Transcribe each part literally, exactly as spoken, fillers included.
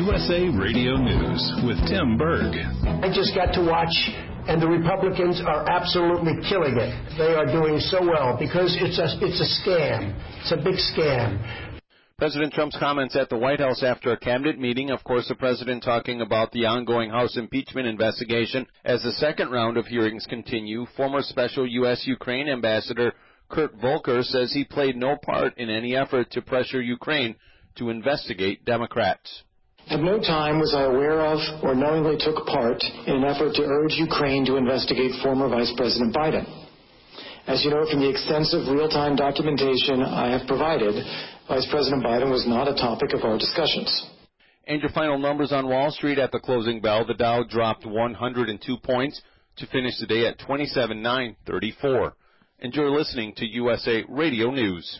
U S A Radio News with Tim Berg. I just got to watch, and the Republicans are absolutely killing it. They are doing so well because it's a, it's a scam. It's a big scam. President Trump's comments at the White House after a cabinet meeting. Of course, the president talking about the ongoing House impeachment investigation as the second round of hearings continue. Former special U S Ukraine ambassador Kurt Volker says he played no part in any effort to pressure Ukraine to investigate Democrats. At no time was I aware of or knowingly took part in an effort to urge Ukraine to investigate former Vice President Biden. As you know from the extensive real-time documentation I have provided, Vice President Biden was not a topic of our discussions. And your final numbers on Wall Street at the closing bell. The Dow dropped one hundred two points to finish the day at twenty-seven thousand nine hundred thirty-four. And you're listening to U S A Radio News.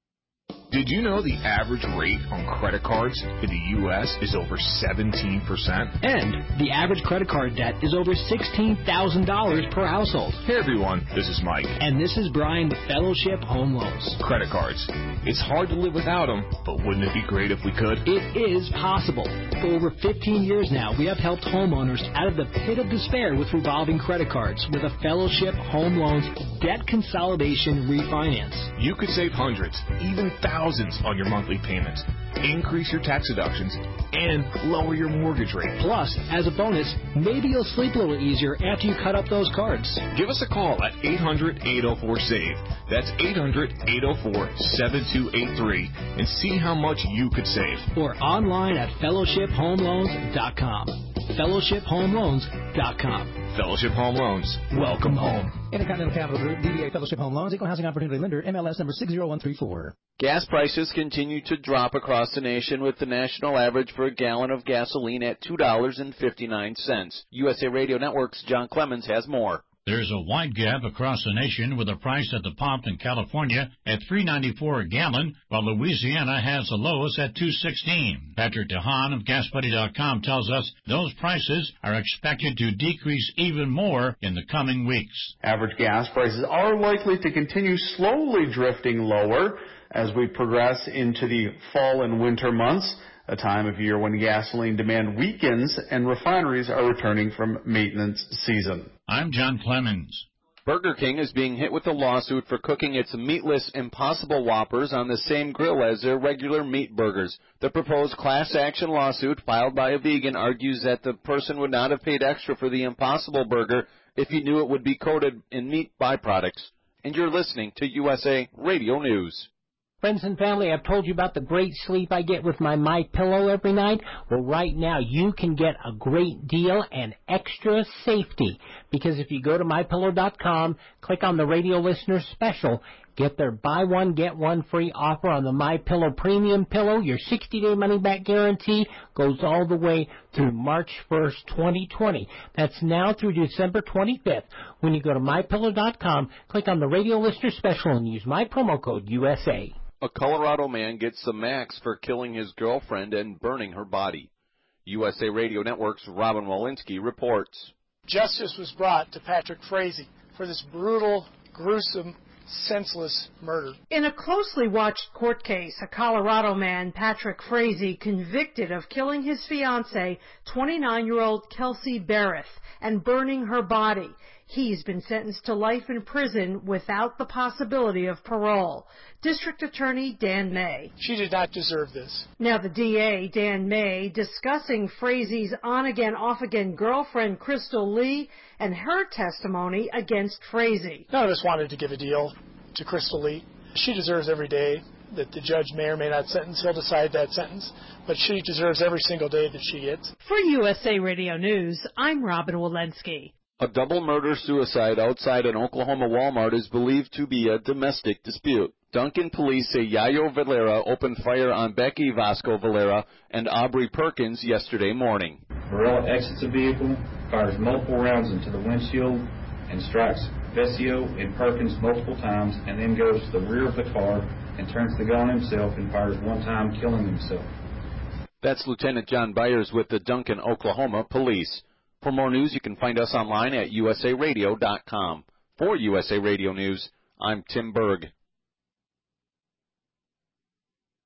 Did you know the average rate on credit cards in the U S is over seventeen percent? And the average credit card debt is over sixteen thousand dollars per household. Hey everyone, this is Mike. And this is Brian with Fellowship Home Loans. Credit cards. It's hard to live without them, but wouldn't it be great if we could? It is possible. For over fifteen years now, we have helped homeowners out of the pit of despair with revolving credit cards with a Fellowship Home Loans debt consolidation refinance. You could save hundreds, even thousands on your monthly payments, increase your tax deductions, and lower your mortgage rate. Plus, as a bonus, maybe you'll sleep a little easier after you cut up those cards. Give us a call at eight hundred, eight oh four, SAVE. That's eight hundred, eight oh four, seven two eight three and see how much you could save. Or online at fellowship home loans dot com. fellowship home loans dot com. Fellowship Home Loans. Welcome home. Intercontinental Capital Group, D B A Fellowship Home Loans, Equal Housing Opportunity Lender, M L S number six zero one three four. Gas prices continue to drop across the nation with the national average for a gallon of gasoline at two dollars and fifty-nine cents. U S A Radio Network's John Clemens has more. There's a wide gap across the nation with a price at the pump in California at three ninety-four a gallon, while Louisiana has the lowest at two sixteen. Patrick DeHaan of gas buddy dot com tells us those prices are expected to decrease even more in the coming weeks. Average gas prices are likely to continue slowly drifting lower as we progress into the fall and winter months, a time of year when gasoline demand weakens and refineries are returning from maintenance season. I'm John Clemens. Burger King is being hit with a lawsuit for cooking its meatless Impossible Whoppers on the same grill as their regular meat burgers. The proposed class action lawsuit filed by a vegan argues that the person would not have paid extra for the Impossible Burger if he knew it would be coated in meat byproducts. And you're listening to U S A Radio News. Friends and family, I've told you about the great sleep I get with my MyPillow every night. Well, right now you can get a great deal and extra safety because if you go to my pillow dot com, click on the radio listener special, get their buy one, get one free offer on the MyPillow Premium Pillow. Your sixty-day money-back guarantee goes all the way through March first, twenty twenty. That's now through December twenty-fifth. When you go to my pillow dot com, click on the radio listener special and use my promo code U S A. A Colorado man gets the max for killing his girlfriend and burning her body. U S A Radio Network's Robin Walensky reports. Justice was brought to Patrick Frazee for this brutal, gruesome, senseless murder. In a closely watched court case, a Colorado man, Patrick Frazee, convicted of killing his fiancée, twenty-nine-year-old Kelsey Barrett, and burning her body. He's been sentenced to life in prison without the possibility of parole. District Attorney Dan May. She did not deserve this. Now the D A, Dan May, discussing Frazee's on-again, off-again girlfriend, Crystal Lee, and her testimony against Frazee. None of us wanted to give a deal to Crystal Lee. She deserves every day that the judge may or may not sentence. He'll decide that sentence, but she deserves every single day that she gets. For U S A Radio News, I'm Robin Walensky. A double murder-suicide outside an Oklahoma Walmart is believed to be a domestic dispute. Duncan police say Yayo Valera opened fire on Becky Vasco Valera and Aubrey Perkins yesterday morning. Varela exits the vehicle, fires multiple rounds into the windshield, and strikes Vesio and Perkins multiple times, and then goes to the rear of the car and turns the gun on himself and fires one time, killing himself. That's Lieutenant John Byers with the Duncan, Oklahoma Police. For more news, you can find us online at U S A radio dot com. For U S A Radio News, I'm Tim Berg.